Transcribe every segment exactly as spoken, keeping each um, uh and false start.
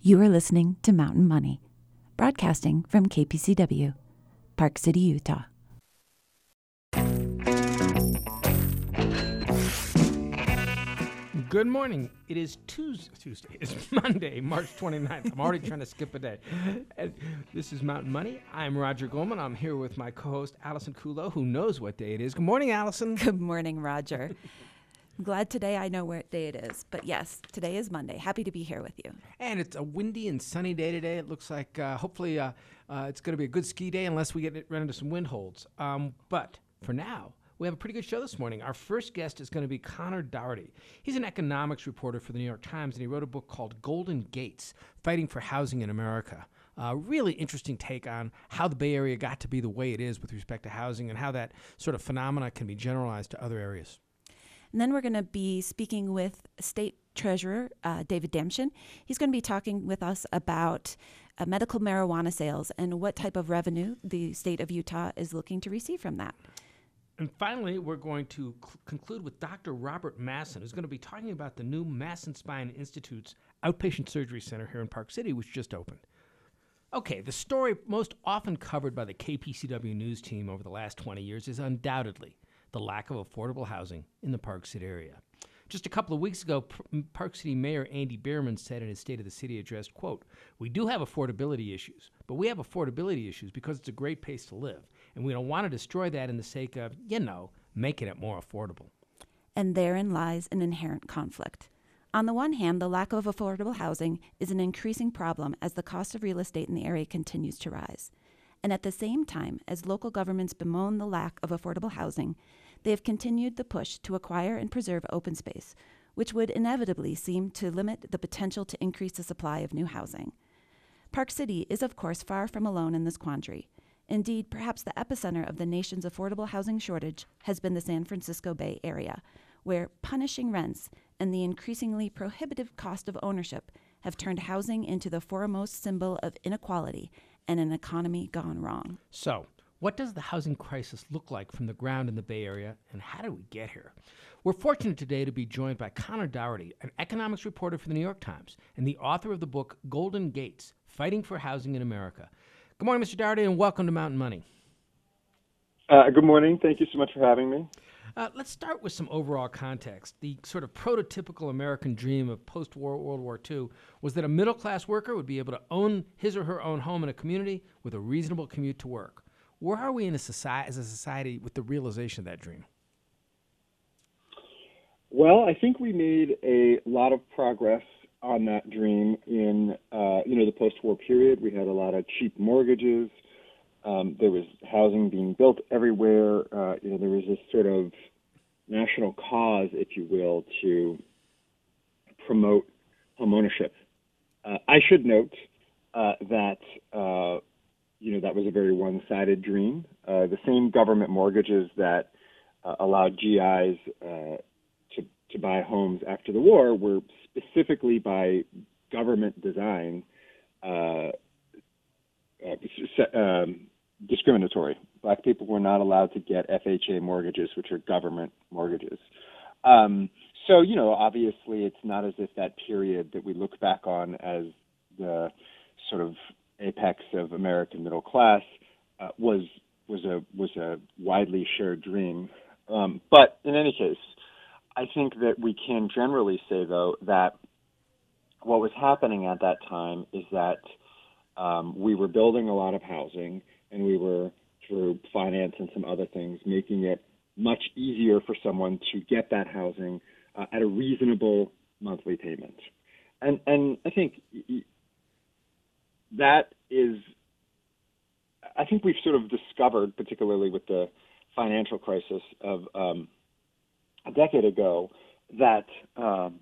You are listening to Mountain Money, broadcasting from K P C W, Park City, Utah. Good morning. It is Tuesday. Tuesday. It's Monday, March twenty-ninth. I'm already trying to skip a day. And this is Mountain Money. I'm Roger Goldman. I'm here with my co-host, Allison Kulo, who knows what day it is. Good morning, Allison. Good morning, Roger. I'm glad today I know what day it is. But yes, today is Monday. Happy to be here with you. And it's a windy and sunny day today. It looks like uh, hopefully uh, uh, it's going to be a good ski day unless we get run into some wind holds. Um, but for now, we have a pretty good show this morning. Our first guest is going to be Connor Dougherty. He's an economics reporter for the New York Times, and he wrote a book called Golden Gates, Fighting for Housing in America. A really interesting take on how the Bay Area got to be the way it is with respect to housing and how that sort of phenomena can be generalized to other areas. And then we're going to be speaking with State Treasurer uh, David Damschen. He's going to be talking with us about uh, medical marijuana sales and what type of revenue the state of Utah is looking to receive from that. And finally, we're going to cl- conclude with Doctor Robert Masson, who's going to be talking about the new Masson Spine Institute's outpatient surgery center here in Park City, which just opened. Okay, the story most often covered by the K P C W news team over the last twenty years is undoubtedly the lack of affordable housing in the Park City area. Just a couple of weeks ago, P- Park City Mayor Andy Bierman said in his State of the City address, quote, "We do have affordability issues, but we have affordability issues because it's a great place to live. And we don't want to destroy that in the sake of, you know, making it more affordable." And therein lies an inherent conflict. On the one hand, the lack of affordable housing is an increasing problem as the cost of real estate in the area continues to rise. And at the same time, as local governments bemoan the lack of affordable housing, they have continued the push to acquire and preserve open space, which would inevitably seem to limit the potential to increase the supply of new housing. Park City is, of course, far from alone in this quandary. Indeed, perhaps the epicenter of the nation's affordable housing shortage has been the San Francisco Bay Area, where punishing rents and the increasingly prohibitive cost of ownership have turned housing into the foremost symbol of inequality and an economy gone wrong. So, what does the housing crisis look like from the ground in the Bay Area, and how did we get here? We're fortunate today to be joined by Connor Dougherty, an economics reporter for the New York Times and the author of the book Golden Gates, Fighting for Housing in America. Good morning, Mister Dougherty, and welcome to Mountain Money. Uh, good morning. Thank you so much for having me. Uh, let's start with some overall context. The sort of prototypical American dream of post-war World War Two was that a middle-class worker would be able to own his or her own home in a community with a reasonable commute to work. Where are we in a society, as a society with the realization of that dream? Well, I think we made a lot of progress on that dream in, uh, you know, the post-war period. We had a lot of cheap mortgages. Um, there was housing being built everywhere. Uh, you know, there was this sort of national cause, if you will, to promote homeownership. Uh, I should note uh, that, uh, you know, that was a very one-sided dream. Uh, the same government mortgages that uh, allowed G Is uh, to, to buy homes after the war were specifically by government design uh, uh, um, discriminatory. Black people were not allowed to get F H A mortgages, which are government mortgages. Um, so, you know, obviously it's not as if that period that we look back on as the sort of apex of American middle class uh, was was a was a widely shared dream. Um, but in any case, I think that we can generally say, though, that what was happening at that time is that um, we were building a lot of housing, and we were, through finance and some other things, making it much easier for someone to get that housing uh, at a reasonable monthly payment. And and I think that is, I think we've sort of discovered, particularly with the financial crisis of um, a decade ago, that um,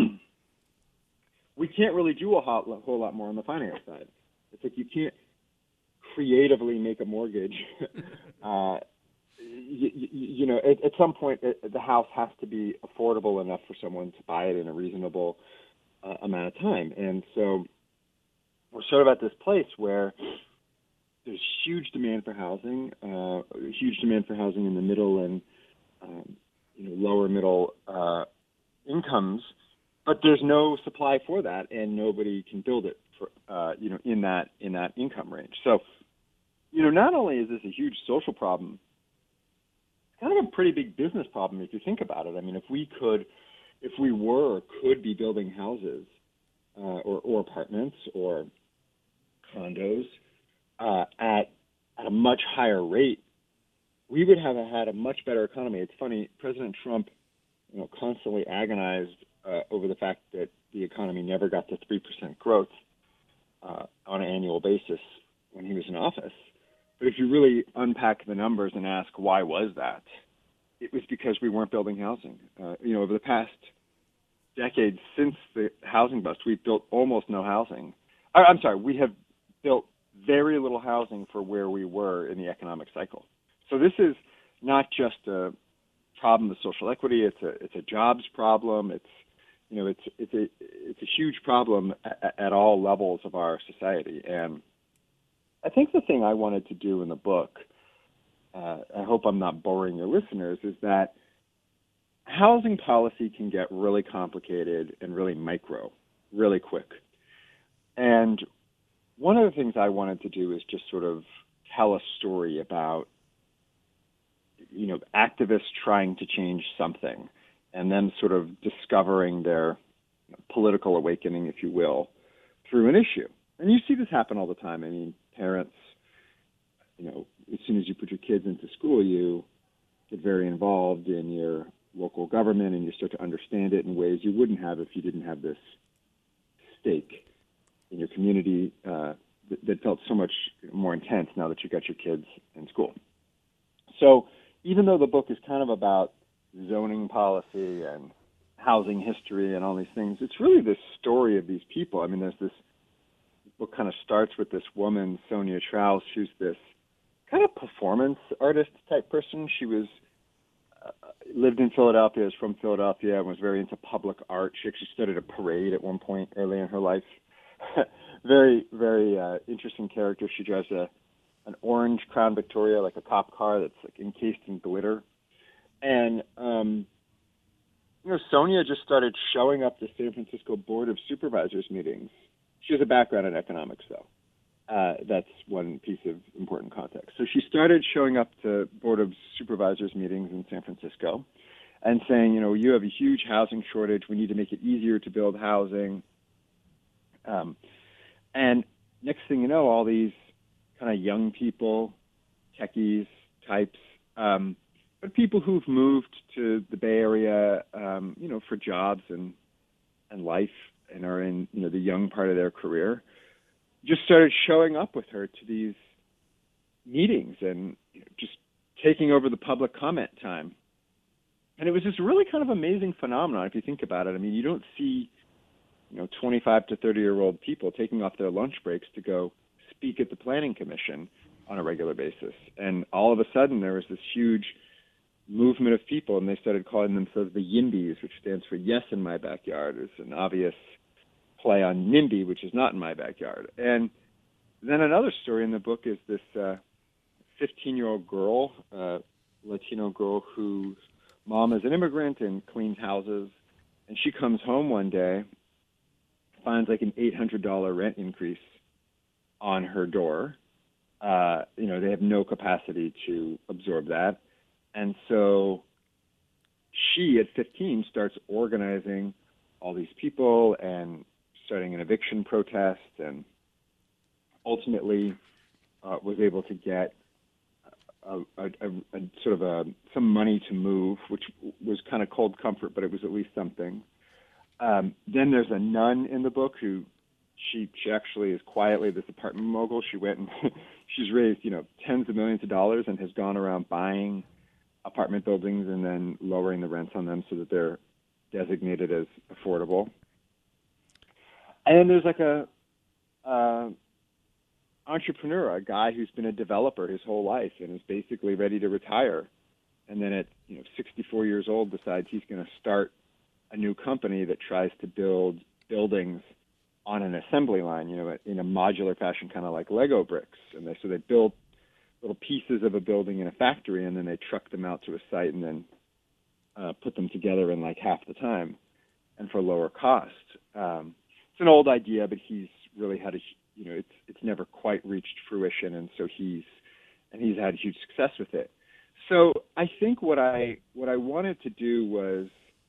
we can't really do a whole, whole lot more on the finance side. It's like you can't creatively make a mortgage. uh, you, you, you know, at, at some point, it, the house has to be affordable enough for someone to buy it in a reasonable uh, amount of time. And so we're sort of at this place where there's huge demand for housing, uh, huge demand for housing in the middle and um, you know, lower middle uh, incomes, but there's no supply for that, and nobody can build it for uh, you know in that in that income range. So, you know, not only is this a huge social problem, it's kind of a pretty big business problem if you think about it. I mean, if we could, if we were or could be building houses uh, or, or apartments or condos uh, at at a much higher rate, we would have had a much better economy. It's funny, President Trump, you know, constantly agonized uh, over the fact that the economy never got to three percent growth uh, on an annual basis when he was in office. But if you really unpack the numbers and ask why was that, it was because we weren't building housing. Uh, you know, over the past decade since the housing bust, we've built almost no housing. I, I'm sorry, we have built very little housing for where we were in the economic cycle. So this is not just a problem of social equity; it's a it's a jobs problem. It's you know it's it's a it's a huge problem at, at all levels of our society. And I think the thing I wanted to do in the book, uh, I hope I'm not boring your listeners, is that housing policy can get really complicated and really micro, really quick. And one of the things I wanted to do is just sort of tell a story about, you know, activists trying to change something and then sort of discovering their political awakening, if you will, through an issue. And you see this happen all the time. I mean, parents, you know, as soon as you put your kids into school, you get very involved in your local government and you start to understand it in ways you wouldn't have if you didn't have this stake in your community uh, that, that felt so much more intense now that you got your kids in school. So even though the book is kind of about zoning policy and housing history and all these things, it's really this story of these people. I mean, there's this book kind of starts with this woman, Sonia Trous, who's this kind of performance artist type person. She was uh, lived in Philadelphia, is from Philadelphia, and was very into public art. She actually studied a parade at one point early in her life. very, very uh, interesting character. She drives a an orange Crown Victoria, like a cop car that's like encased in glitter. And, um, you know, Sonia just started showing up to San Francisco Board of Supervisors meetings. She has a background in economics, though. Uh, that's one piece of important context. So she started showing up to Board of Supervisors meetings in San Francisco and saying, you know, you have a huge housing shortage. We need to make it easier to build housing. Um, and next thing you know, all these kind of young people, techies types, um, but people who've moved to the Bay Area, um, you know, for jobs and and life, and are in, you know, the young part of their career, just started showing up with her to these meetings and, you know, just taking over the public comment time. And it was this really kind of amazing phenomenon if you think about it. I mean, you don't see, you know, twenty-five to thirty-year-old people taking off their lunch breaks to go speak at the Planning Commission on a regular basis. And all of a sudden there was this huge movement of people, and they started calling themselves the YIMBYs, which stands for Yes in My Backyard. It's an obvious play on NIMBY, which is not in my backyard. And then another story in the book is this uh, fifteen-year-old girl, uh, Latino girl, whose mom is an immigrant and cleans houses. And she comes home one day, finds like an eight hundred dollars rent increase on her door. Uh, you know, they have no capacity to absorb that. And so she, at fifteen, starts organizing all these people and starting an eviction protest, and ultimately uh, was able to get a, a, a, a sort of a, some money to move, which was kind of cold comfort, but it was at least something. Um, then there's a nun in the book who She she actually is quietly this apartment mogul. She went and she's raised, you know, tens of millions of dollars and has gone around buying apartment buildings and then lowering the rents on them so that they're designated as affordable. And then there's like a uh, entrepreneur, a guy who's been a developer his whole life and is basically ready to retire. And then at, you know, sixty-four years old decides he's going to start a new company that tries to build buildings on an assembly line, you know, in a modular fashion, kind of like Lego bricks. And they, so they build little pieces of a building in a factory, and then they truck them out to a site and then uh, put them together in like half the time. and for lower cost. Um, it's an old idea, but he's really had a, you know, it's it's never quite reached fruition, and so he's and he's had huge success with it. So I think what I what I wanted to do was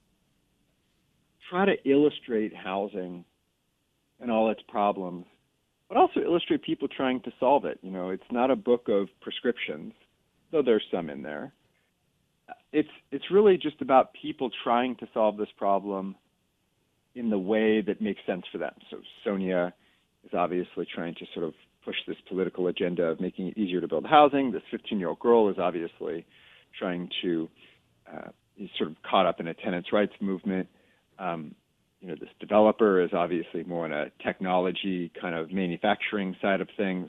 try to illustrate housing and all its problems, but also illustrate people trying to solve it. You know, it's not a book of prescriptions, though there's some in there. It's it's really just about people trying to solve this problem in the way that makes sense for them. So Sonia is obviously trying to sort of push this political agenda of making it easier to build housing. This fifteen-year-old girl is obviously trying to, uh, is sort of caught up in a tenants' rights movement. Um, you know, this developer is obviously more on a technology kind of manufacturing side of things.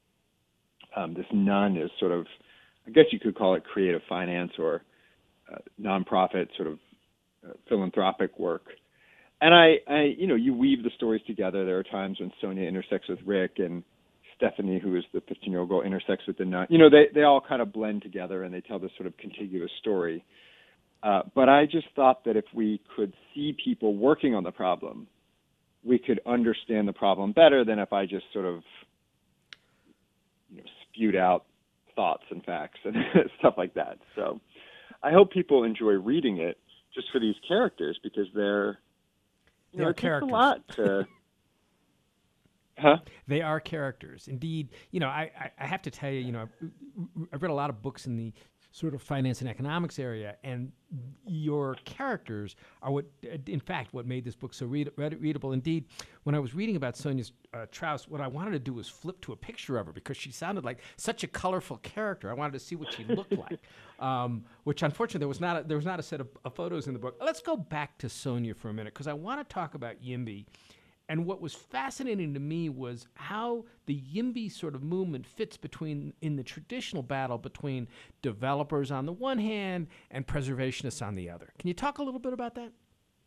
Um, this nun is sort of, I guess you could call it creative finance or uh, nonprofit sort of uh, philanthropic work. And I, I, you know, you weave the stories together. There are times when Sonia intersects with Rick and Stephanie, who is the fifteen-year-old girl, intersects with the nun. You know, they, they all kind of blend together and they tell this sort of contiguous story. Uh, but I just thought that if we could see people working on the problem, we could understand the problem better than if I just sort of, you know, spewed out thoughts and facts and stuff like that. So I hope people enjoy reading it just for these characters, because they're, you They know, are it takes characters. a lot to... Huh? They are characters. Indeed, you know, I, I, I have to tell you, you know, I've, I've read a lot of books in the sort of finance and economics area, and your characters are what, in fact, what made this book so read, read, readable. Indeed, when I was reading about Sonia uh, Trauss, what I wanted to do was flip to a picture of her because she sounded like such a colorful character. I wanted to see what she looked like, um, which unfortunately there was not a, there was not a set of, of photos in the book. Let's go back to Sonia for a minute because I want to talk about YIMBY. And what was fascinating to me was how the YIMBY sort of movement fits between in the traditional battle between developers on the one hand and preservationists on the other. Can you talk a little bit about that?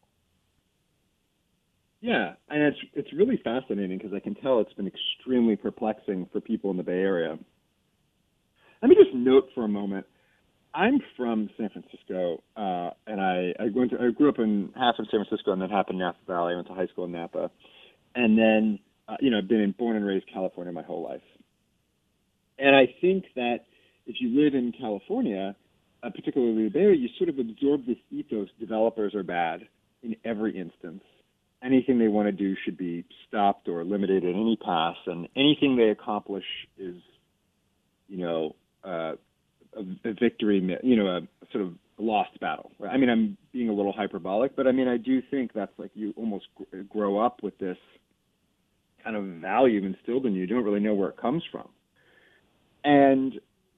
Yeah, and it's it's really fascinating because I can tell it's been extremely perplexing for people in the Bay Area. Let me just note for a moment, I'm from San Francisco, uh, and I, I went to, I grew up in half in San Francisco and then half in Napa Valley. I went to high school in Napa. And then, uh, you know, I've been in, born and raised California my whole life. And I think that if you live in California, uh, particularly the Bay Area, you sort of absorb this ethos, developers are bad in every instance. Anything they want to do should be stopped or limited at any pass, and anything they accomplish is, you know, uh, a, a victory, you know, a, a sort of lost battle. I mean, I'm being a little hyperbolic, but I mean, I do think that's like you almost grow up with this kind of value instilled in you. You don't really know where it comes from. And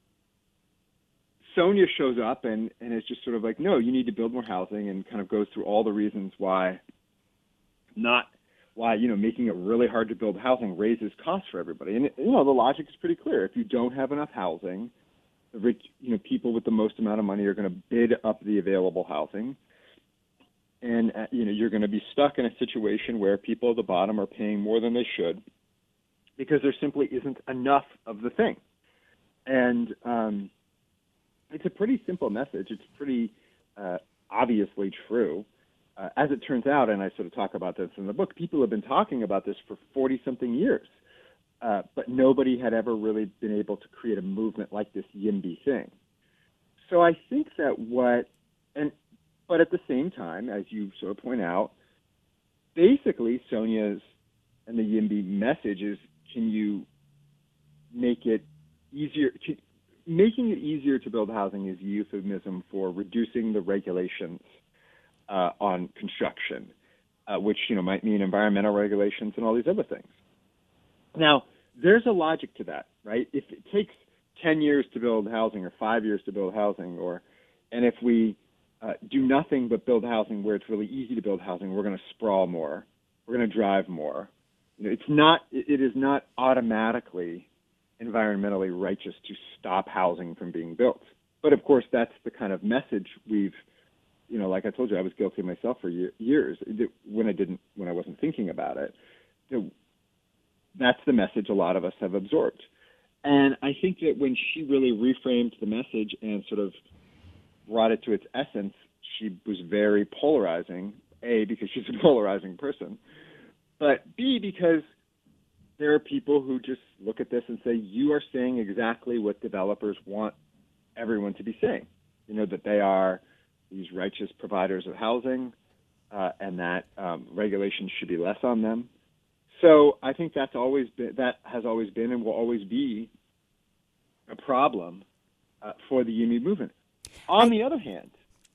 Sonia shows up and, and is just sort of like, no, you need to build more housing, and kind of goes through all the reasons why not, why, you know, making it really hard to build housing raises costs for everybody. And, you know, the logic is pretty clear. If you don't have enough housing, the rich, you know, people with the most amount of money are going to bid up the available housing. And, uh, you know, you're going to be stuck in a situation where people at the bottom are paying more than they should because there simply isn't enough of the thing. And um, it's a pretty simple message. It's pretty uh, obviously true. Uh, as it turns out, and I sort of talk about this in the book, people have been talking about this for forty-something years, uh, but nobody had ever really been able to create a movement like this YIMBY thing. So I think that what, and but at the same time, as you sort of point out, basically Sonia's and the YIMBY message is, can you make it easier? To, making it easier to build housing is a euphemism for reducing the regulations uh, on construction, uh, which, you know, might mean environmental regulations and all these other things. Now, there's a logic to that, right? If it takes ten years to build housing or five years to build housing, or and if we Uh, do nothing but build housing where it's really easy to build housing, we're going to sprawl more. We're going to drive more. You know, it's not. It, it is not automatically environmentally righteous to stop housing from being built. But of course, that's the kind of message we've. You know, like I told you, I was guilty myself for year, years when I didn't, when I wasn't thinking about it. You know, that's the message a lot of us have absorbed. And I think that when she really reframed the message and sort of brought it to its essence, she was very polarizing. A, because she's a polarizing person, but B, because there are people who just look at this and say, you are saying exactly what developers want everyone to be saying. You know, that they are these righteous providers of housing, uh, and that um, regulations should be less on them. So I think that's always been, that has always been and will always be a problem uh, for the union movement. On I, the other hand,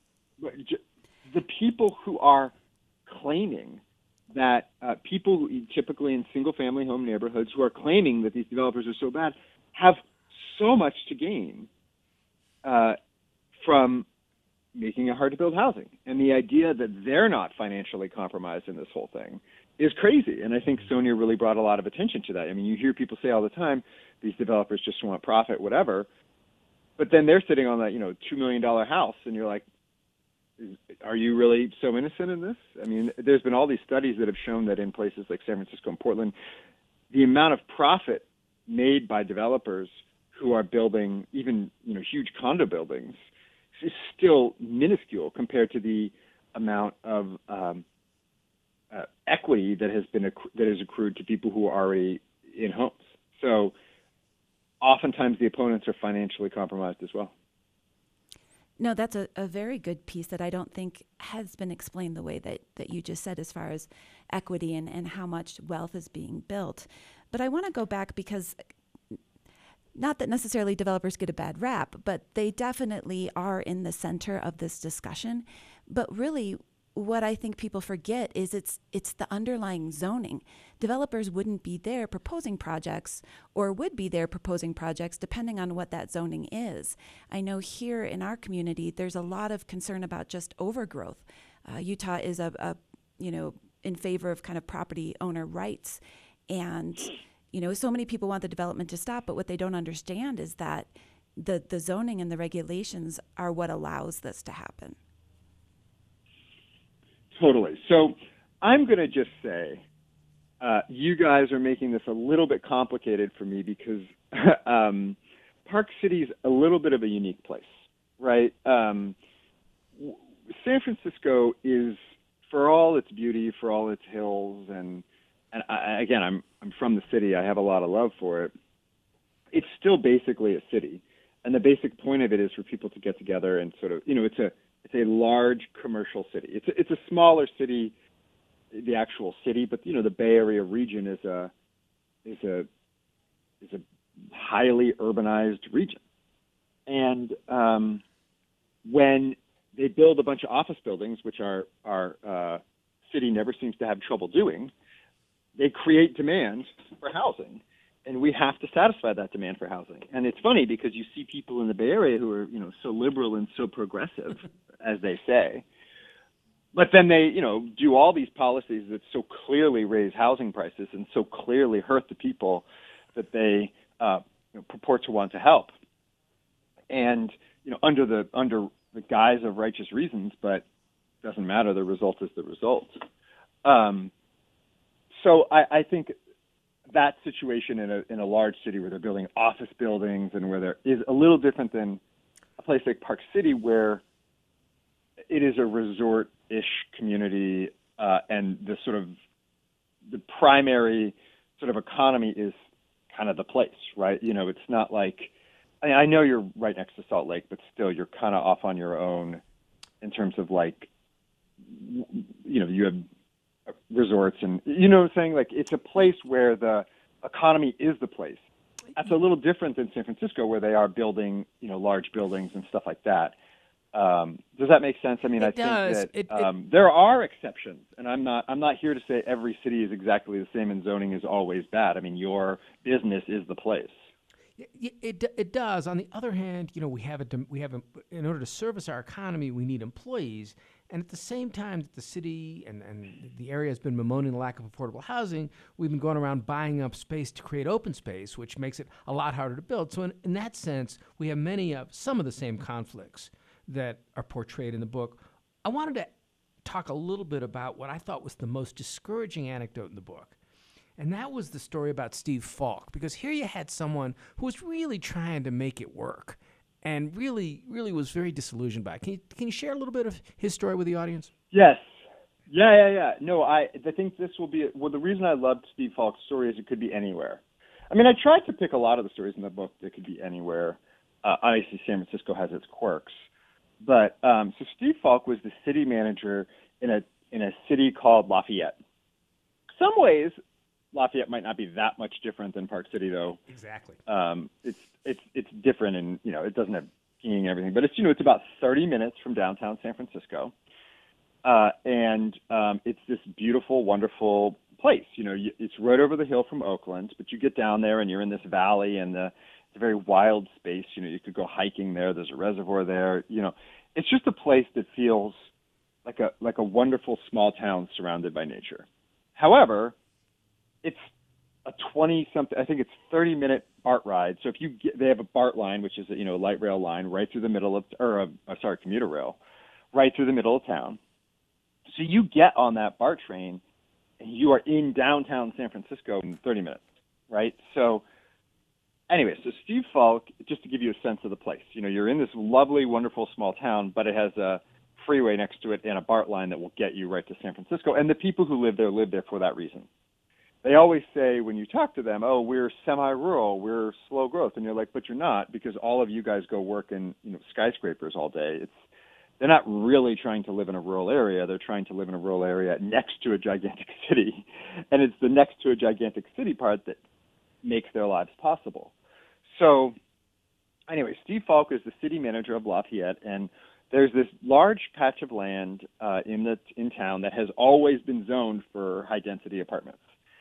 the people who are claiming that uh, people who, typically in single-family home neighborhoods who are claiming that these developers are so bad have so much to gain uh, from making it hard to build housing. And the idea that they're not financially compromised in this whole thing is crazy. And I think Sonia really brought a lot of attention to that. I mean, you hear people say all the time, these developers just want profit, whatever. But then they're sitting on that, you know, two million dollars house, and you're like, are you really so innocent in this? I mean, there's been all these studies that have shown that in places like San Francisco and Portland, the amount of profit made by developers who are building even, you know, huge condo buildings is still minuscule compared to the amount of um, uh, equity that has been acc- that has accrued to people who are already in homes. So oftentimes the opponents are financially compromised as well. No, that's a, a very good piece that I don't think has been explained the way that, that you just said as far as equity and, and how much wealth is being built. But I want to go back because not that necessarily developers get a bad rap, but they definitely are in the center of this discussion. But really, what I think people forget is it's it's the underlying zoning. Developers wouldn't be there proposing projects or would be there proposing projects depending on what that zoning is. I know here in our community, there's a lot of concern about just overgrowth. Uh, Utah is a, a, you know, in favor of kind of property owner rights. And, you know, so many people want the development to stop, but what they don't understand is that the, the zoning and the regulations are what allows this to happen. Totally. So I'm going to just say uh, you guys are making this a little bit complicated for me because um, Park City is a little bit of a unique place, right? Um, San Francisco is, for all its beauty, for all its hills, and and I, again, I'm I'm from the city. I have a lot of love for it. It's still basically a city, and the basic point of it is for people to get together and sort of, you know, it's a It's a large commercial city. It's a, it's a smaller city, the actual city, but you know the Bay Area region is a is a is a highly urbanized region. And um, when they build a bunch of office buildings, which our our uh, city never seems to have trouble doing, they create demand for housing. And we have to satisfy that demand for housing. And it's funny because you see people in the Bay Area who are, you know, so liberal and so progressive, as they say, but then they, you know, do all these policies that so clearly raise housing prices and so clearly hurt the people that they uh, you know, purport to want to help. And, you know, under the under the guise of righteous reasons, but it doesn't matter. The result is the result. Um, so I, I think that situation in a in a large city where they're building office buildings and where there is a little different than a place like Park City where it is a resort-ish community uh, and the sort of the primary sort of economy is kind of the place, right? You know, it's not like, I mean, I know you're right next to Salt Lake, but still you're kind of off on your own in terms of like, you know, you have resorts and, you know what I'm saying? Like, it's a place where the economy is the place. That's a little different than San Francisco where they are building, you know, large buildings and stuff like that. Um, does that make sense? I mean, it I does. think that it, um, it, there are exceptions, and I'm not I'm not here to say every city is exactly the same and zoning is always bad. I mean, your business is the place. It, it it does. On the other hand, you know, we have a we have a, in order to service our economy, we need employees, and at the same time that the city and, and the area has been bemoaning the lack of affordable housing, we've been going around buying up space to create open space, which makes it a lot harder to build. So in, in that sense, we have many of some of the same conflicts that are portrayed in the book. I wanted to talk a little bit about what I thought was the most discouraging anecdote in the book. And that was the story about Steve Falk, because here you had someone who was really trying to make it work and really, really was very disillusioned by it. Can you, can you share a little bit of his story with the audience? Yes. Yeah, yeah, yeah. No, I, I think this will be, well, the reason I loved Steve Falk's story is it could be anywhere. I mean, I tried to pick a lot of the stories in the book that could be anywhere. Uh, obviously, San Francisco has its quirks. But, um, so Steve Falk was the city manager in a, in a city called Lafayette. Some ways, Lafayette might not be that much different than Park City, though. Exactly. Um, it's, it's, it's different, and, you know, it doesn't have skiing and everything, but it's, you know, it's about thirty minutes from downtown San Francisco. Uh, and um, it's this beautiful, wonderful place. You know, you, it's right over the hill from Oakland, but you get down there and you're in this valley, and the, it's a very wild space. You know, you could go hiking there. There's a reservoir there. You know, it's just a place that feels like a like a wonderful small town surrounded by nature. However, it's a twenty something. I think it's thirty minute BART ride. So if you get, they have a BART line, which is a, you know, a light rail line right through the middle of, or a, a sorry, commuter rail, right through the middle of town. So you get on that BART train, and you are in downtown San Francisco in thirty minutes, right? So anyway, so Steve Falk, just to give you a sense of the place, you know, you're in this lovely, wonderful small town, but it has a freeway next to it and a BART line that will get you right to San Francisco. And the people who live there live there for that reason. They always say when you talk to them, oh, we're semi-rural, we're slow growth. And you're like, but you're not, because all of you guys go work in, you know, skyscrapers all day. It's They're not really trying to live in a rural area. They're trying to live in a rural area next to a gigantic city. And it's the next to a gigantic city part that makes their lives possible. So anyway, Steve Falk is the city manager of Lafayette, and there's this large patch of land uh, in the in town that has always been zoned for high-density apartments.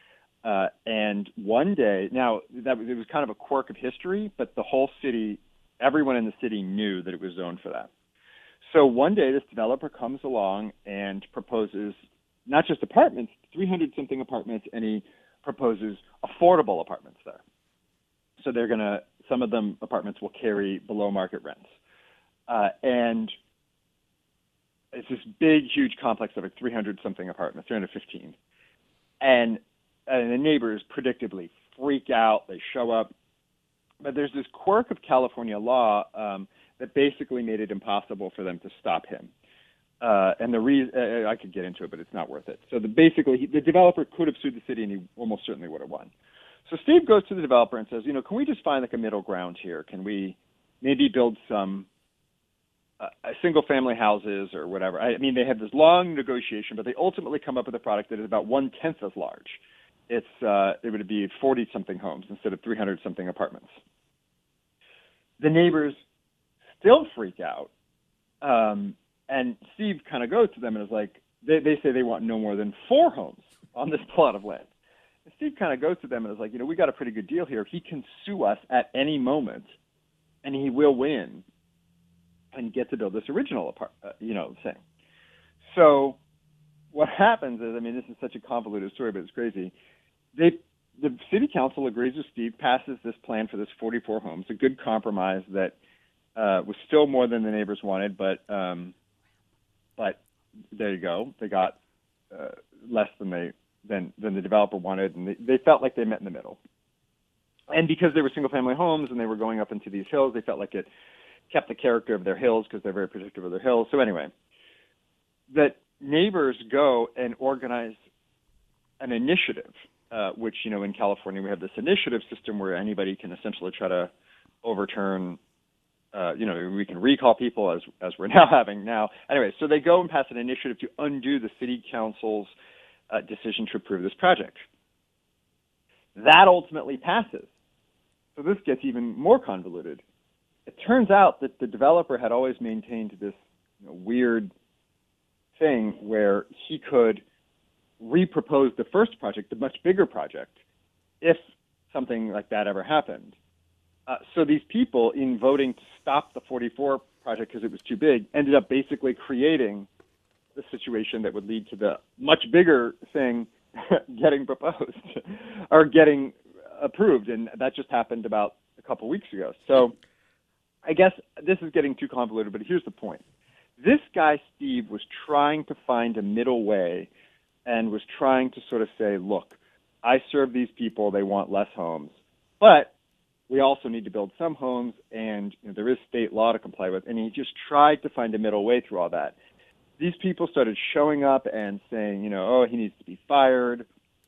Uh, and one day, now that was, it was kind of a quirk of history, but the whole city, everyone in the city knew that it was zoned for that. So one day, this developer comes along and proposes not just apartments, three hundred something apartments, and he proposes affordable apartments there. So they're going to, some of them apartments will carry below market rents. Uh, and it's this big, huge complex of like three hundred something apartments, three hundred fifteen. And, and the neighbors predictably freak out, they show up. But there's this quirk of California law um, that basically made it impossible for them to stop him. Uh, and the reason, uh, I could get into it, but it's not worth it. So the, basically, he, the developer could have sued the city, and he almost certainly would have won. So Steve goes to the developer and says, you know, can we just find like a middle ground here? Can we maybe build some uh, single-family houses or whatever? I, I mean, they have this long negotiation, but they ultimately come up with a product that is about one-tenth as large. It's uh, it would be forty-something homes instead of three hundred something apartments. The neighbors still freak out. Um, and Steve kind of goes to them and is like, they, they say they want no more than four homes on this plot of land. And Steve kind of goes to them and is like, you know, we got a pretty good deal here. He can sue us at any moment, and he will win and get to build this original apart, uh, you know, thing. So what happens is, I mean, this is such a convoluted story, but it's crazy. They, the city council agrees with Steve, passes this plan for this forty-four homes, a good compromise that uh, was still more than the neighbors wanted, but um, but there you go. They got uh, less than they than than the developer wanted, and they, they felt like they met in the middle. And because they were single-family homes and they were going up into these hills, they felt like it kept the character of their hills because they're very protective of their hills. So anyway, that neighbors go and organize an initiative, uh, which, you know, in California we have this initiative system where anybody can essentially try to overturn, uh, you know, we can recall people as as we're now having now. Anyway, so they go and pass an initiative to undo the city council's uh, decision to approve this project. That ultimately passes. So this gets even more convoluted. It turns out that the developer had always maintained this, you know, weird thing where he could repropose the first project, the much bigger project, if something like that ever happened. Uh, so these people, in voting to stop the forty-four project because it was too big, ended up basically creating the situation that would lead to the much bigger thing getting proposed or getting approved. And that just happened about a couple weeks ago. So I guess this is getting too convoluted, but here's the point. This guy, Steve, was trying to find a middle way and was trying to sort of say, look, I serve these people, they want less homes, but we also need to build some homes, and you know, there is state law to comply with. And he just tried to find a middle way through all that. these people started showing up and saying, you know, oh, he needs to be fired.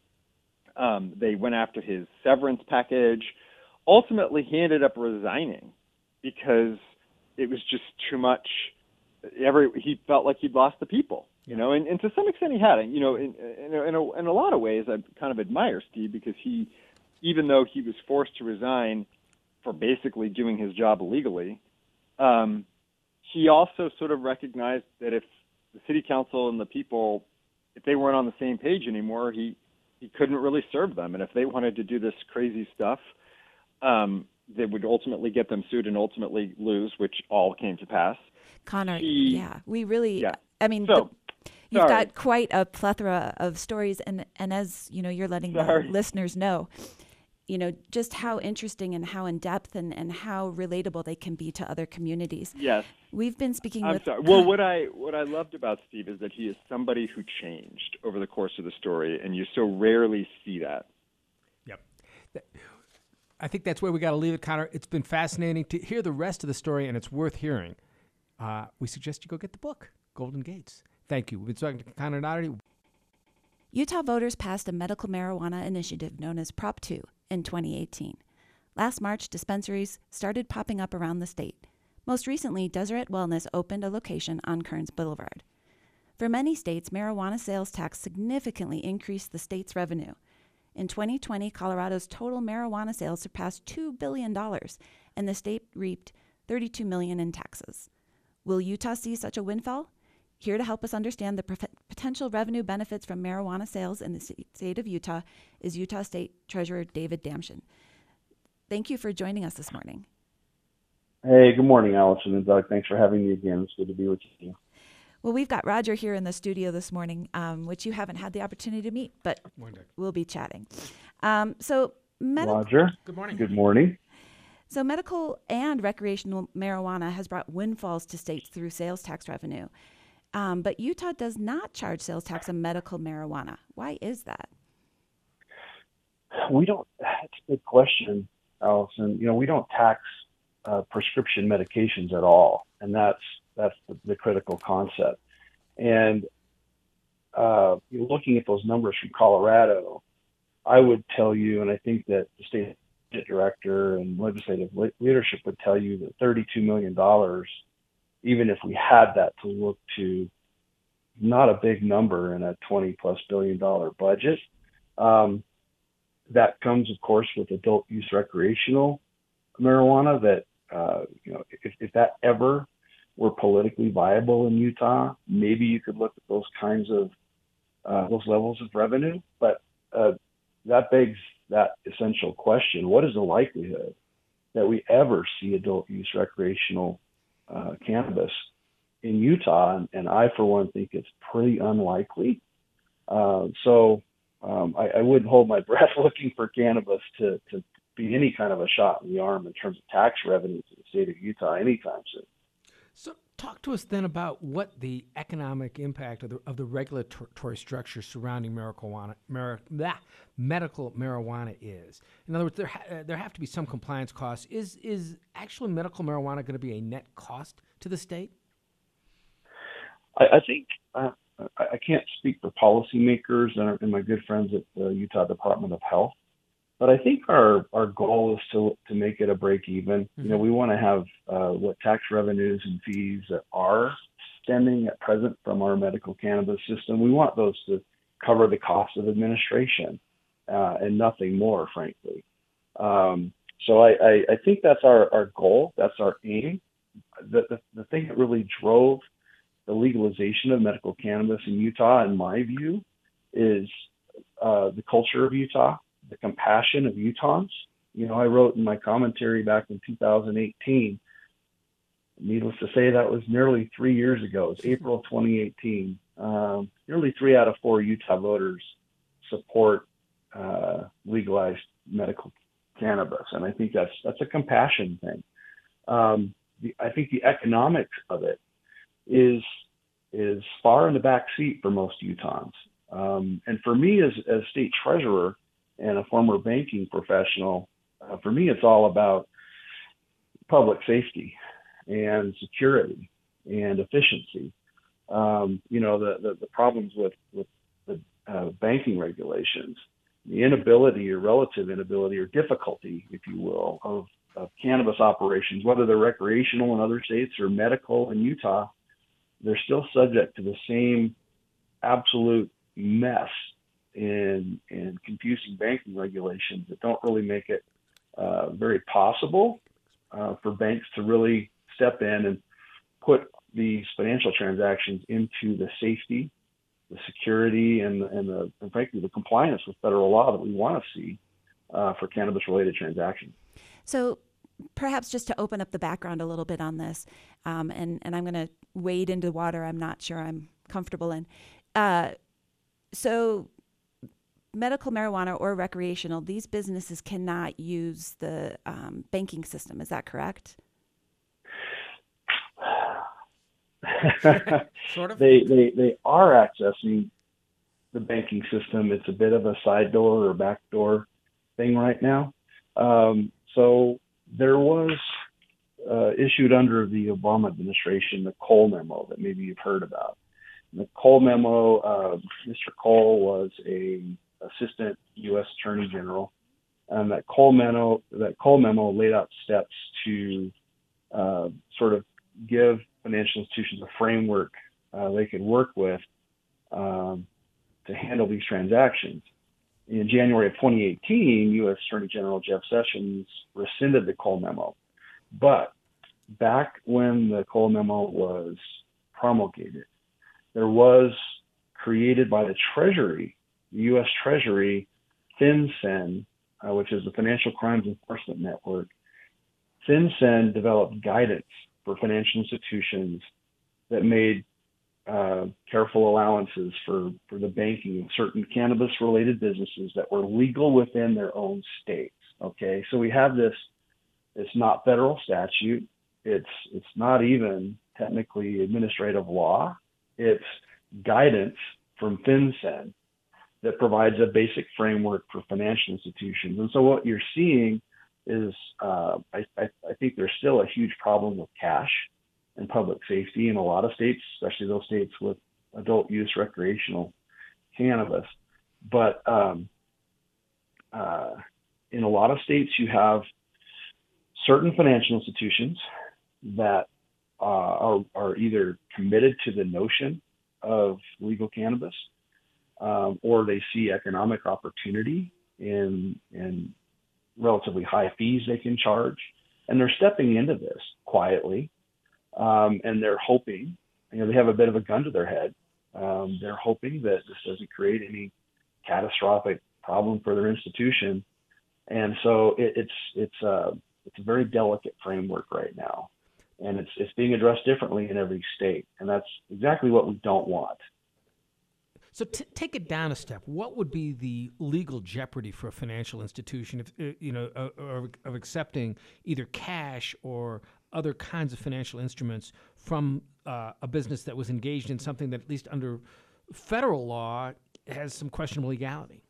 Um, they went after his severance package. Ultimately, he ended up resigning because it was just too much. Every he felt like he'd lost the people, you know, and, and to some extent he had it. You know, in in a, in, a, in a lot of ways, I kind of admire Steve because he, even though he was forced to resign for basically doing his job illegally, um, he also sort of recognized that if the city council and the people, if they weren't on the same page anymore, he he couldn't really serve them, and if they wanted to do this crazy stuff, um, that would ultimately get them sued and ultimately lose, which all came to pass. Connor, He, yeah, we really, yeah. I mean, So, the, you've sorry. got quite a plethora of stories, and, and as, you know, you're letting Sorry. the listeners know, you know, just how interesting and how in-depth and, and how relatable they can be to other communities. Yes. We've been speaking I'm with... sorry. Well, what I what I loved about Steve is that he is somebody who changed over the course of the story, and you so rarely see that. Yep. I think that's where we got to leave it, Connor. It's been fascinating to hear the rest of the story, and it's worth hearing. Uh, we suggest you go get the book, Golden Gates. Thank you. We've been talking to Connor Doherty. Utah voters passed a medical marijuana initiative known as Prop two in twenty eighteen. Last March, dispensaries started popping up around the state. Most recently, Deseret Wellness opened a location on Kearns Boulevard. For many states, marijuana sales tax significantly increased the state's revenue. In twenty twenty, Colorado's total marijuana sales surpassed two billion dollars, and the state reaped thirty-two million dollars in taxes. Will Utah see such a windfall? Here to help us understand the pre- potential revenue benefits from marijuana sales in the state of Utah is Utah State Treasurer David Damschen. Thank you for joining us this morning. Hey, good morning, Allison and Doug. Thanks for having me again. It's good to be with you. Well, we've got Roger here in the studio this morning, um, which you haven't had the opportunity to meet, but we'll be chatting. Um, so, medical. Roger. Good morning. Good morning. So, medical and recreational marijuana has brought windfalls to states through sales tax revenue. Um, but Utah does not charge sales tax on medical marijuana. Why is that? We don't, it's a good question, Allison. You know, we don't tax uh, prescription medications at all. And that's, that's the, the critical concept. And uh, looking at those numbers from Colorado, I would tell you, and I think that the state director and legislative leadership would tell you that thirty-two million dollars, even if we had that to look to, not a big number in a twenty plus billion dollar budget. Um, that comes, of course, with adult use recreational marijuana that, uh, you know, if, if that ever were politically viable in Utah, maybe you could look at those kinds of, uh, those levels of revenue. But uh, that begs that essential question: what is the likelihood that we ever see adult use recreational uh, cannabis in Utah? And, and I, for one, think it's pretty unlikely. Uh, so um, I, I wouldn't hold my breath looking for cannabis to, to be any kind of a shot in the arm in terms of tax revenue to the state of Utah anytime soon. So talk to us then about what the economic impact of the, of the regulatory structure surrounding marijuana, mar, blah, medical marijuana is. In other words, there ha- there have to be some compliance costs. Is is actually medical marijuana going to be a net cost to the state? I, I think uh, I, I can't speak for policymakers and, and my good friends at the Utah Department of Health, but I think our, our goal is to to make it a break even. Mm-hmm. You know, we want to have uh, what tax revenues and fees that are stemming at present from our medical cannabis system. We want those to cover the cost of administration uh, and nothing more, frankly. Um, so I, I, I think that's our, our goal. That's our aim. The, the the thing that really drove the legalization of medical cannabis in Utah, in my view, is uh, the culture of Utah, the compassion of Utahns. You know, I wrote in my commentary back in two thousand eighteen, needless to say, that was nearly three years ago. It was April of twenty eighteen. Um, nearly three out of four Utah voters support uh, legalized medical cannabis. And I think that's, that's a compassion thing. Um, the, I think the economics of it is is far in the back seat for most Utahns. Um, and for me as, as state treasurer and a former banking professional, uh, for me it's all about public safety and security and efficiency. um, you know, the, the, the problems with, with the uh, banking regulations, the inability or relative inability or difficulty, if you will, of, of cannabis operations, whether they're recreational in other states or medical in Utah, they're still subject to the same absolute mess in, in confusing banking regulations that don't really make it uh, very possible uh, for banks to really step in and put these financial transactions into the safety, the security, and, and, the, and frankly, the compliance with federal law that we want to see uh, for cannabis-related transactions. So perhaps just to open up the background a little bit on this, um, and, and I'm going to wade into water I'm not sure I'm comfortable in. Uh, so medical marijuana or recreational, these businesses cannot use the um, banking system. Is that correct? Sort of. They, they they are accessing the banking system. It's a bit of a side door or back door thing right now. Um, so there was uh, issued under the Obama administration the Cole memo that maybe you've heard about. The Cole memo, uh, Mister Cole was a assistant U S Attorney General, and that Cole memo that Cole memo laid out steps to uh, sort of give financial institutions a framework uh, they could work with um, to handle these transactions. In January of twenty eighteen, U S Attorney General Jeff Sessions rescinded the Cole memo. But back when the Cole memo was promulgated, there was created by the Treasury, the U S Treasury, FinCEN, uh, which is the Financial Crimes Enforcement Network. FinCEN developed guidance for financial institutions that made uh, careful allowances for, for the banking of certain cannabis-related businesses that were legal within their own states. Okay, so we have this. It's not federal statute. It's it's not even technically administrative law. It's guidance from FinCEN that provides a basic framework for financial institutions. And so what you're seeing is uh, I, I, I think there's still a huge problem with cash and public safety in a lot of states, especially those states with adult use recreational cannabis. But um, uh, in a lot of states, you have certain financial institutions that uh, are, are either committed to the notion of legal cannabis, um, or they see economic opportunity in in relatively high fees they can charge, and they're stepping into this quietly, um, and they're hoping, you know, they have a bit of a gun to their head. Um, they're hoping that this doesn't create any catastrophic problem for their institution, and so it, it's it's a it's a very delicate framework right now, and it's it's being addressed differently in every state, and that's exactly what we don't want. So t- take it down a step. What would be the legal jeopardy for a financial institution, if uh, you know, uh, of, of accepting either cash or other kinds of financial instruments from uh, a business that was engaged in something that, at least under federal law, has some questionable legality?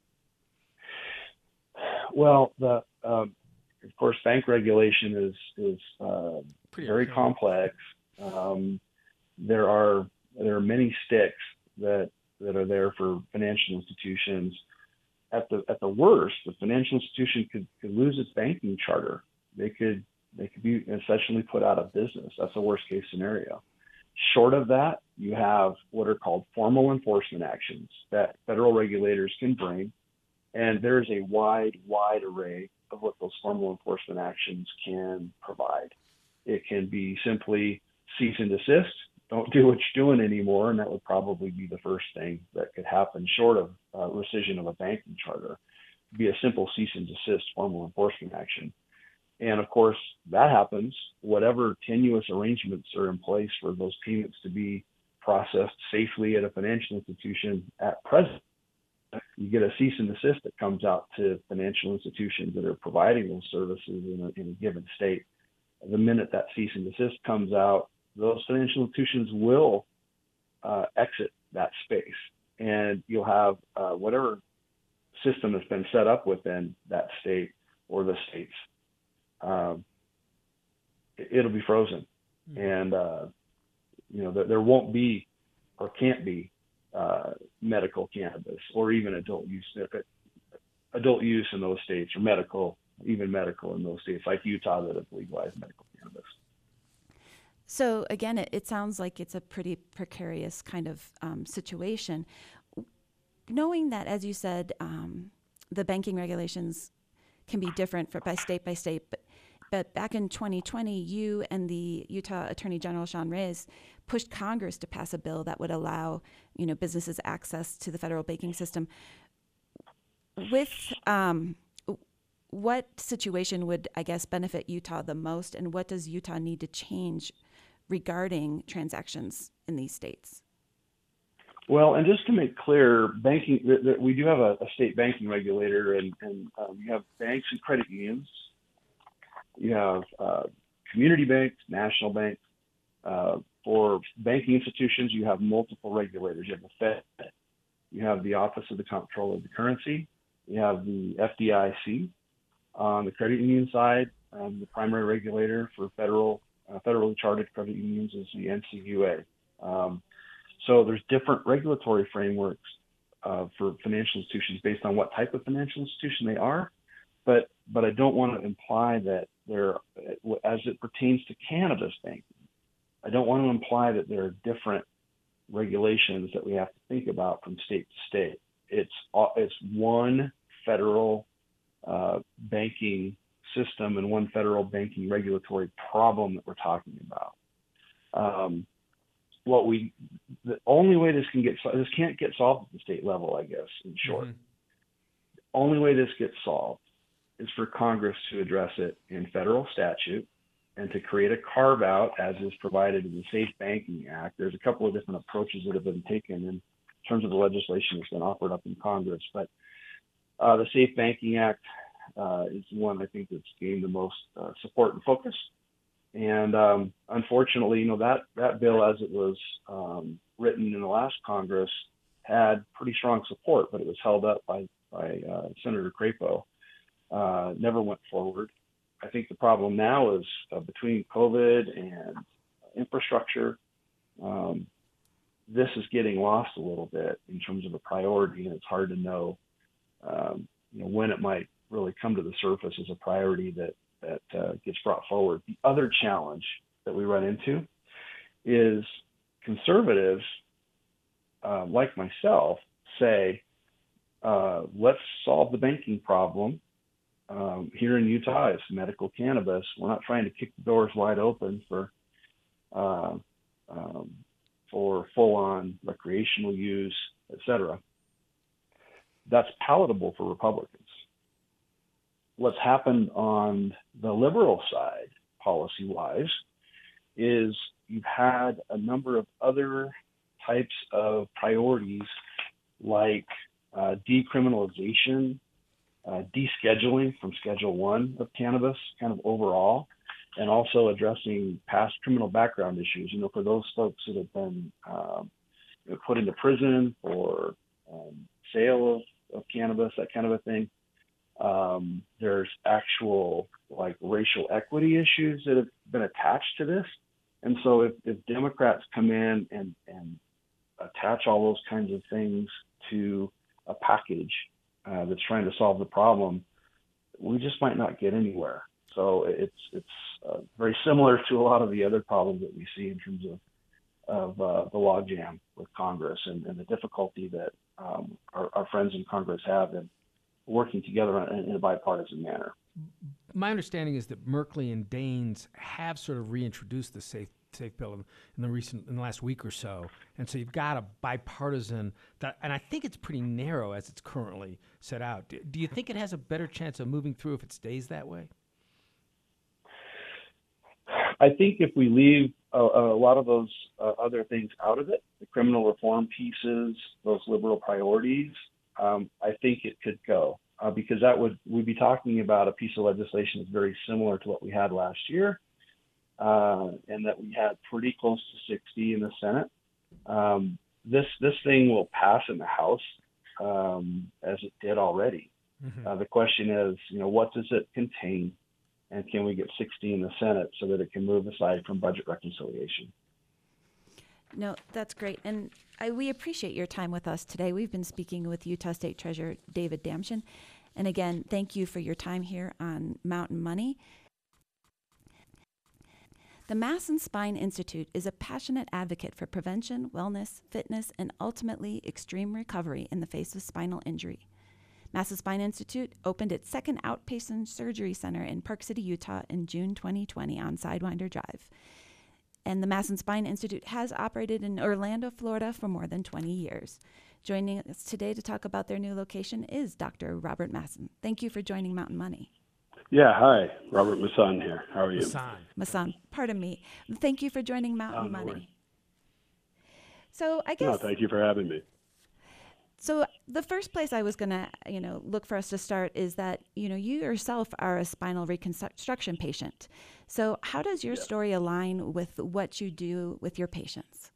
Well, the um, of course, bank regulation is is uh, very okay. complex. Um, there are there are many sticks that that are there for financial institutions. At the at the worst, the financial institution could, could lose its banking charter. They could they could be essentially put out of business. That's a worst case scenario. Short of that, you have what are called formal enforcement actions that federal regulators can bring, and there's a wide wide array of what those formal enforcement actions can provide. It can be simply cease and desist. Don't do what you're doing anymore, and that would probably be the first thing that could happen short of uh, rescission of a banking charter. It'd be a simple cease and desist formal enforcement action. And of course, that happens, whatever tenuous arrangements are in place for those payments to be processed safely at a financial institution at present. You get a cease and desist that comes out to financial institutions that are providing those services in a, in a given state. The minute that cease and desist comes out, those financial institutions will uh, exit that space, and you'll have uh, whatever system has been set up within that state or the states. Um, it'll be frozen, mm-hmm. and uh, you know, there, there won't be or can't be uh, medical cannabis or even adult use, adult use in those states, or medical, even medical in those states like Utah that have legalized medical cannabis. So again, it, it sounds like it's a pretty precarious kind of um, situation. Knowing that, as you said, um, the banking regulations can be different for, by state by state, but But back in twenty twenty, you and the Utah Attorney General Sean Reyes pushed Congress to pass a bill that would allow, you know, businesses access to the federal banking system. With um, what situation would, I guess, benefit Utah the most, and what does Utah need to change regarding transactions in these states? Well, and just to make clear, banking, we do have a, a state banking regulator, and, and um, you have banks and credit unions. You have uh, community banks, national banks. Uh, for banking institutions, you have multiple regulators. You have the Fed, you have the Office of the Comptroller of the Currency, you have the F D I C. On the credit union side, um, the primary regulator for federal, uh, federally chartered credit unions is the N C U A. Um, so there's different regulatory frameworks uh, for financial institutions based on what type of financial institution they are. But but I don't want to imply that there, as it pertains to cannabis banking, I don't want to imply that there are different regulations that we have to think about from state to state. It's it's one federal uh, banking system and one federal banking regulatory problem that we're talking about. Um, what we, the only way this can get this can't get solved at the state level, I guess, in short. Mm-hmm. The only way this gets solved is for Congress to address it in federal statute and to create a carve out as is provided in the Safe Banking Act. There's a couple of different approaches that have been taken in terms of the legislation that's been offered up in Congress, but uh, the Safe Banking Act uh, is the one I think that's gained the most uh, support and focus. And um, unfortunately, you know, that, that bill as it was um, written in the last Congress had pretty strong support, but it was held up by, by uh, Senator Crapo. Uh, never went forward. I think the problem now is uh, between COVID and infrastructure, um, this is getting lost a little bit in terms of a priority, and it's hard to know, um, you know, when it might really come to the surface as a priority that that uh, gets brought forward. The other challenge that we run into is conservatives, uh, like myself, say, uh, let's solve the banking problem. Um, here in Utah, it's medical cannabis. We're not trying to kick the doors wide open for uh, um, for full-on recreational use, et cetera. That's palatable for Republicans. What's happened on the liberal side, policy-wise, is you've had a number of other types of priorities like uh, decriminalization, Uh, descheduling from Schedule One of cannabis, kind of overall, and also addressing past criminal background issues. You know, for those folks that have been um, you know, put into prison for um, sale of, of cannabis, that kind of a thing. Um, there's actual like racial equity issues that have been attached to this, and so if, if Democrats come in and and attach all those kinds of things to a package Uh, that's trying to solve the problem, we just might not get anywhere. So it's it's uh, very similar to a lot of the other problems that we see in terms of of uh, the logjam with Congress and, and the difficulty that um, our, our friends in Congress have in working together in, in a bipartisan manner. My understanding is that Merkley and Daines have sort of reintroduced the safe safe bill in, in the recent in the last week or so, and so you've got a bipartisan that, and I think it's pretty narrow as it's currently set out. Do, do you think it has a better chance of moving through if it stays that way? I think if we leave a, a lot of those uh, other things out of it, the criminal reform pieces, those liberal priorities, um, I think it could go uh, because that would we'd be talking about a piece of legislation that's very similar to what we had last year. Uh, and that we had pretty close to sixty in the Senate. Um, this this thing will pass in the House um, as it did already. Mm-hmm. Uh, the question is, you know, what does it contain, and can we get sixty in the Senate so that it can move aside from budget reconciliation? No, that's great. And I, we appreciate your time with us today. We've been speaking with Utah State Treasurer David Damschen. And again, thank you for your time here on Mountain Money. The Masson Spine Institute is a passionate advocate for prevention, wellness, fitness, and ultimately extreme recovery in the face of spinal injury. Masson Spine Institute opened its second outpatient surgery center in Park City, Utah in June twenty twenty on Sidewinder Drive. And the Masson Spine Institute has operated in Orlando, Florida for more than twenty years. Joining us today to talk about their new location is Doctor Robert Masson. Thank you for joining Mountain Money. Yeah, hi. Robert Masson here. How are you? Masson. Masson, pardon me. Thank you for joining Mountain Oh, no Money. worries. So I guess... No, thank you for having me. So the first place I was going to, you know, look for us to start is that, you know, you yourself are a spinal reconstruction patient. So how does your Yeah. story align with what you do with your patients?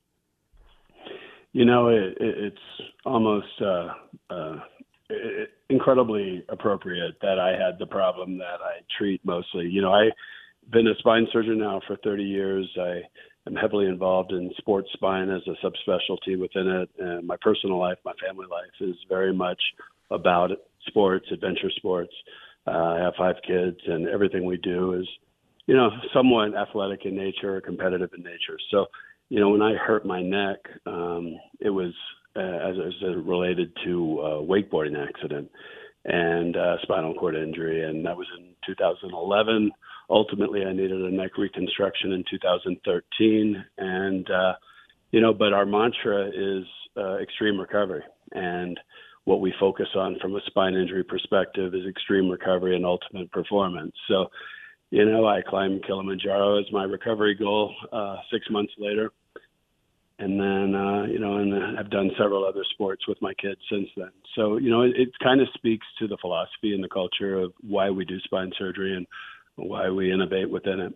You know, it, it, it's almost uh, uh, it, incredibly appropriate that I had the problem that I treat mostly. You know, I've been a spine surgeon now for thirty years. I am heavily involved in sports spine as a subspecialty within it. And my personal life, my family life is very much about sports, adventure sports. Uh, I have five kids, and everything we do is, you know, somewhat athletic in nature, competitive in nature. So, you know, when I hurt my neck, um, it was uh, as, as it related to a wakeboarding accident and uh, spinal cord injury, and that was in two thousand eleven. Ultimately, I needed a neck reconstruction in two thousand thirteen, and uh, you know, but our mantra is uh, extreme recovery, and what we focus on from a spine injury perspective is extreme recovery and ultimate performance. So, you know, I climbed Kilimanjaro as my recovery goal uh, six months later. And then, uh, you know, and I've done several other sports with my kids since then. So, you know, it, it kind of speaks to the philosophy and the culture of why we do spine surgery and why we innovate within it.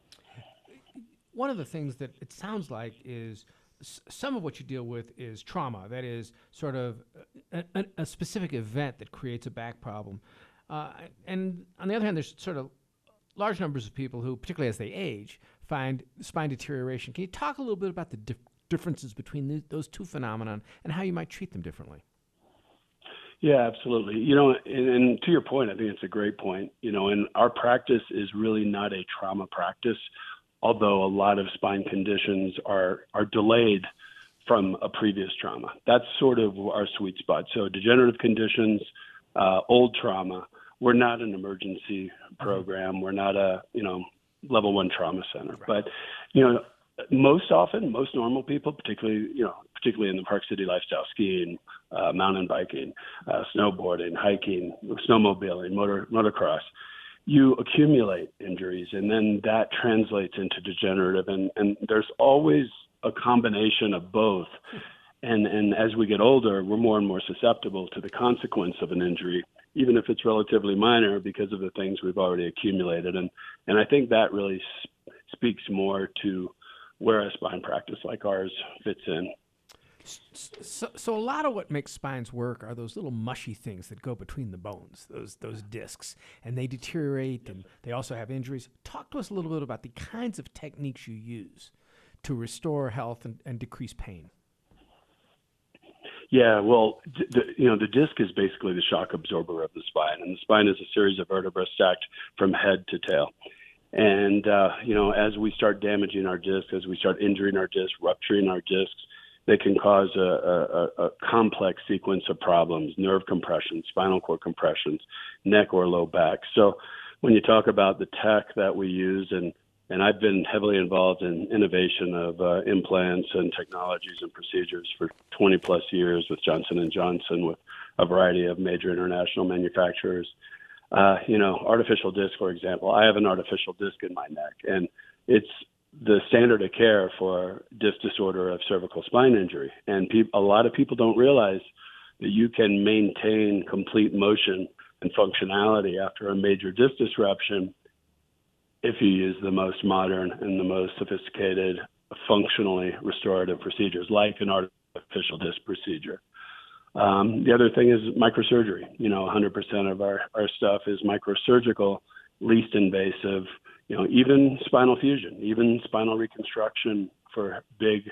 One of the things that it sounds like is s- some of what you deal with is trauma. That is sort of a, a, a specific event that creates a back problem. Uh, and on the other hand, there's sort of large numbers of people who, particularly as they age, find spine deterioration. Can you talk a little bit about the dif- differences between th- those two phenomena and how you might treat them differently? Yeah, absolutely. You know, and, and to your point, I think it's a great point. You know, and our practice is really not a trauma practice, although a lot of spine conditions are are delayed from a previous trauma. That's sort of our sweet spot. So degenerative conditions, uh, old trauma, we're not an emergency program. We're not a, you know, level one trauma center. Right. But, you know, most often, most normal people, particularly, you know, particularly in the Park City lifestyle, skiing, uh, mountain biking, uh, snowboarding, hiking, snowmobiling, motor motocross, you accumulate injuries, and then that translates into degenerative. And, and there's always a combination of both. And, and as we get older, we're more and more susceptible to the consequence of an injury, even if it's relatively minor, because of the things we've already accumulated. And, and I think that really sp- speaks more to where a spine practice like ours fits in. So, so a lot of what makes spines work are those little mushy things that go between the bones, those those discs, and they deteriorate, and they also have injuries. Talk to us a little bit about the kinds of techniques you use to restore health and, and decrease pain. Yeah, well, the, you know, the disc is basically the shock absorber of the spine, and the spine is a series of vertebrae stacked from head to tail. And, uh, you know, as we start damaging our discs, as we start injuring our discs, rupturing our discs, they can cause a, a, a complex sequence of problems, nerve compressions, spinal cord compressions, neck or low back. So when you talk about the tech that we use, and, and I've been heavily involved in innovation of uh, implants and technologies and procedures for twenty plus years with Johnson and Johnson, with a variety of major international manufacturers. Uh, you know, artificial disc, for example. I have an artificial disc in my neck, and it's the standard of care for disc disorder of cervical spine injury. And pe- a lot of people don't realize that you can maintain complete motion and functionality after a major disc disruption if you use the most modern and the most sophisticated, functionally restorative procedures, like an artificial disc procedure. Um, the other thing is microsurgery. You know, one hundred percent of our, our stuff is microsurgical, least invasive, you know, even spinal fusion, even spinal reconstruction for big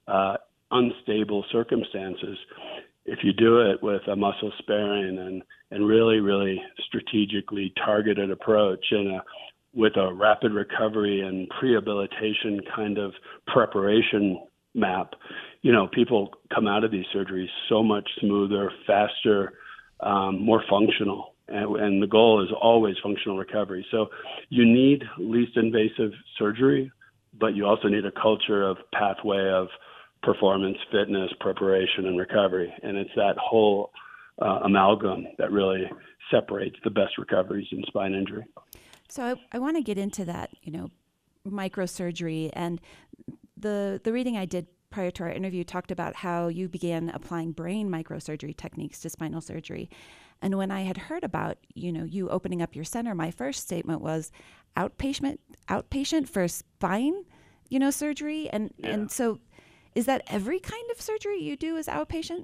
uh, unstable circumstances. If you do it with a muscle sparing and, and really, really strategically targeted approach and a, with a rapid recovery and prehabilitation kind of preparation map, you know, people come out of these surgeries so much smoother, faster, um, more functional. And, and the goal is always functional recovery. So you need least invasive surgery, but you also need a culture of pathway of performance, fitness, preparation, and recovery. And it's that whole uh, amalgam that really separates the best recoveries in spine injury. So I, I want to get into that, you know, microsurgery. And the the reading I did prior to our interview talked about how you began applying brain microsurgery techniques to spinal surgery. And when I had heard about, you know, you opening up your center, my first statement was outpatient outpatient for spine, you know, surgery. And, yeah. and so is that every kind of surgery you do is outpatient?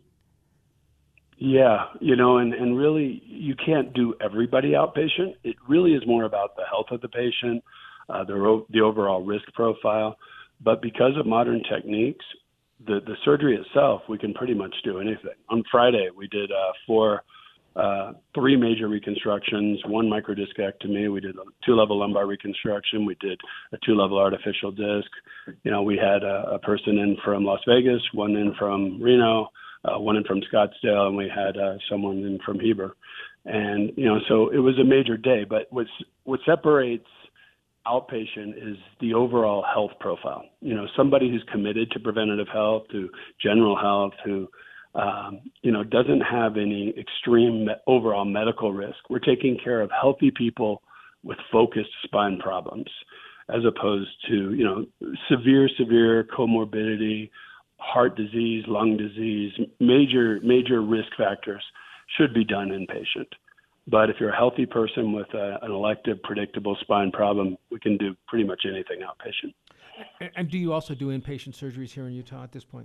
Yeah, you know, and, and really you can't do everybody outpatient. It really is more about the health of the patient, uh, the, the overall risk profile. But because of modern techniques, the, the surgery itself, we can pretty much do anything. On Friday, we did uh, four, uh, three major reconstructions, one microdiscectomy. We did a two-level lumbar reconstruction. We did a two-level artificial disc. You know, we had a, a person in from Las Vegas, one in from Reno, uh, one in from Scottsdale, and we had uh, someone in from Heber. And, you know, so it was a major day. But what's, what separates outpatient is the overall health profile. You know, somebody who's committed to preventative health, to general health, who, um, you know, doesn't have any extreme me- overall medical risk. We're taking care of healthy people with focused spine problems, as opposed to, you know, severe, severe comorbidity, heart disease, lung disease, major, major risk factors should be done inpatient. But if you're a healthy person with a, an elective, predictable spine problem, we can do pretty much anything outpatient. And, and do you also do inpatient surgeries here in Utah at this point?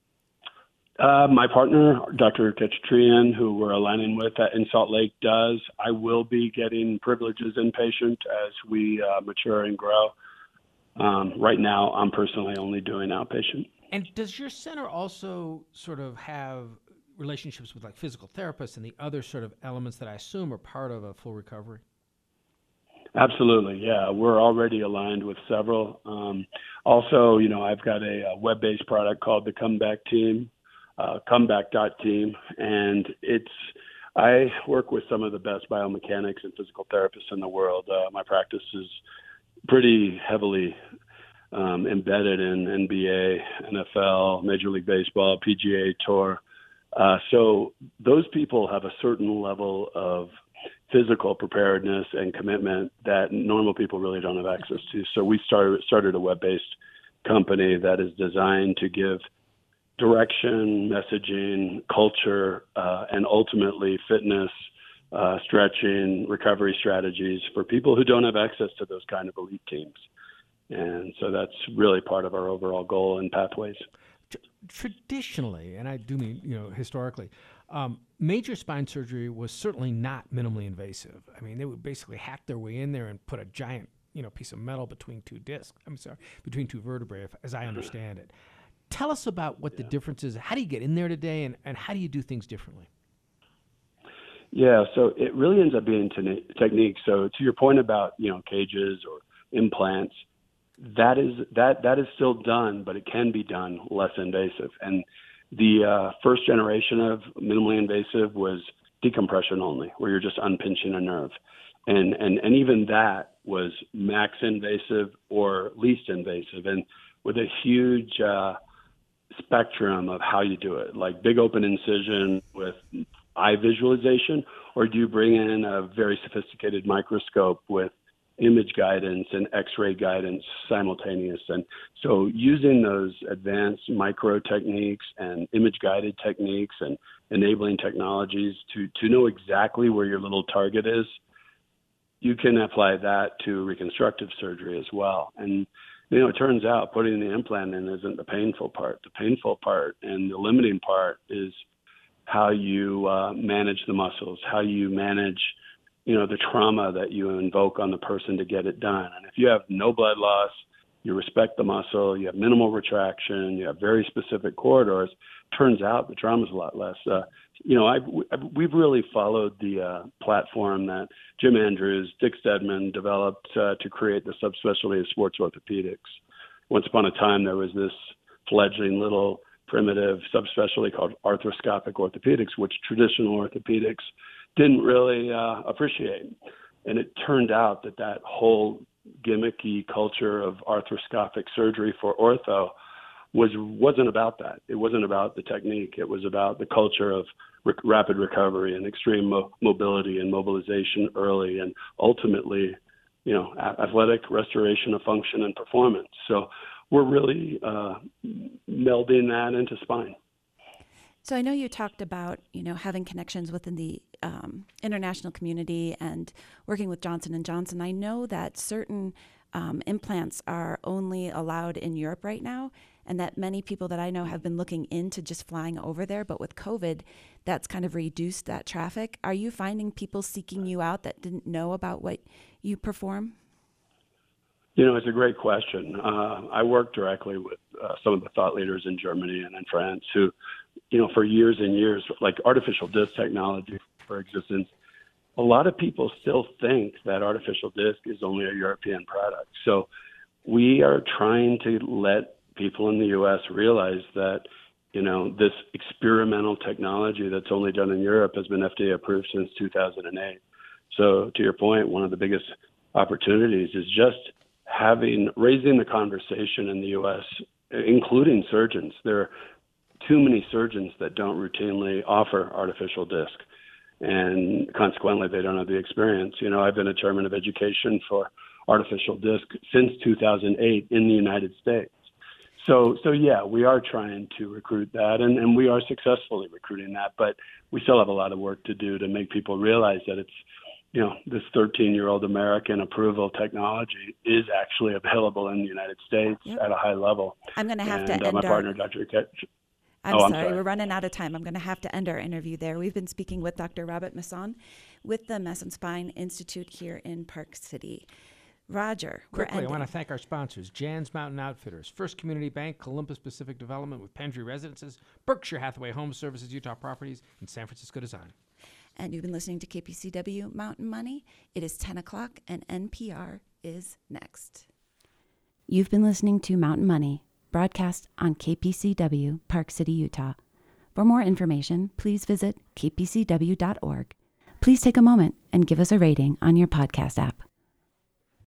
Uh, my partner, Doctor Ketchatrian, who we're aligning with in Salt Lake, does. I will be getting privileges inpatient as we uh, mature and grow. Um, right now, I'm personally only doing outpatient. And does your center also sort of have relationships with like physical therapists and the other sort of elements that I assume are part of a full recovery? Absolutely, yeah. We're already aligned with several. Um, also, you know, I've got a, a web-based product called the Comeback Team, uh, comeback dot team, and it's I work with some of the best biomechanics and physical therapists in the world. Uh, my practice is pretty heavily um, embedded in N B A, N F L, Major League Baseball, P G A Tour. Uh, so those people have a certain level of physical preparedness and commitment that normal people really don't have access to. So we started started a web-based company that is designed to give direction, messaging, culture, uh, and ultimately fitness, uh, stretching, recovery strategies for people who don't have access to those kind of elite teams. And so that's really part of our overall goal and pathways. Traditionally, and I do mean, you know, historically, um, major spine surgery was certainly not minimally invasive. I mean, they would basically hack their way in there and put a giant, you know, piece of metal between two discs. I'm sorry, between two vertebrae, if, as I understand it. Tell us about what yeah. the difference is. How do you get in there today, and, and how do you do things differently? Yeah, so it really ends up being te- technique. So to your point about, you know, cages or implants, that is that that is still done, but it can be done less invasive. And the uh, first generation of minimally invasive was decompression only, where you're just unpinching a nerve. And, and, and even that was max invasive or least invasive, and with a huge uh, spectrum of how you do it, like big open incision with eye visualization, or do you bring in a very sophisticated microscope with image guidance and X-ray guidance simultaneous? And so using those advanced micro techniques and image guided techniques and enabling technologies to, to know exactly where your little target is, you can apply that to reconstructive surgery as well. And, you know, it turns out putting the implant in isn't the painful part. The painful part and the limiting part is how you uh, manage the muscles, how you manage, you know, the trauma that you invoke on the person to get it done. And if you have no blood loss, you respect the muscle, you have minimal retraction, you have very specific corridors. Turns out the trauma is a lot less. Uh, you know, I've, we've really followed the uh, platform that Jim Andrews, Dick Stedman developed uh, to create the subspecialty of sports orthopedics. Once upon a time, there was this fledgling little primitive subspecialty called arthroscopic orthopedics, which traditional orthopedics didn't really uh, appreciate. And it turned out that that whole gimmicky culture of arthroscopic surgery for ortho was, wasn't about that. It wasn't about the technique. It was about the culture of re- rapid recovery and extreme mo- mobility and mobilization early, and ultimately, you know, a- athletic restoration of function and performance. So we're really uh, melding that into spine. So I know you talked about, you know, having connections within the um, international community and working with Johnson and Johnson. I know that certain um, implants are only allowed in Europe right now, and that many people that I know have been looking into just flying over there. But with COVID, that's kind of reduced that traffic. Are you finding people seeking you out that didn't know about what you perform? You know, it's a great question. Uh, I work directly with uh, some of the thought leaders in Germany and in France who, you know, for years and years, like artificial disc technology, for existence, a lot of people still think that artificial disc is only a European product. So we are trying to let people in the U S realize that, you know, this experimental technology that's only done in Europe has been F D A approved since two thousand eight. So to your point, one of the biggest opportunities is just having, raising the conversation in the U S, including surgeons. There are too many surgeons that don't routinely offer artificial disc, and consequently they don't have the experience. You know, I've been a chairman of education for artificial disc since two thousand eight in the United States. So, so yeah, we are trying to recruit that, and, and we are successfully recruiting that, but we still have a lot of work to do to make people realize that it's, you know, this thirteen-year-old American approval technology is actually available in the United States yep. at a high level. I'm going to have and, to uh, end my our... partner, Doctor Ket- I'm, oh, sorry, I'm sorry, we're running out of time. I'm going to have to end our interview there. We've been speaking with Doctor Robert Masson with the Masson Spine Institute here in Park City. Roger, quickly, we're I want to thank our sponsors: Jan's Mountain Outfitters, First Community Bank, Columbus Pacific Development with Pendry Residences, Berkshire Hathaway Home Services, Utah Properties, and San Francisco Design. And you've been listening to K P C W Mountain Money. It is ten o'clock, and N P R is next. You've been listening to Mountain Money, broadcast on K P C W, Park City, Utah. For more information, please visit k p c w dot org. Please take a moment and give us a rating on your podcast app.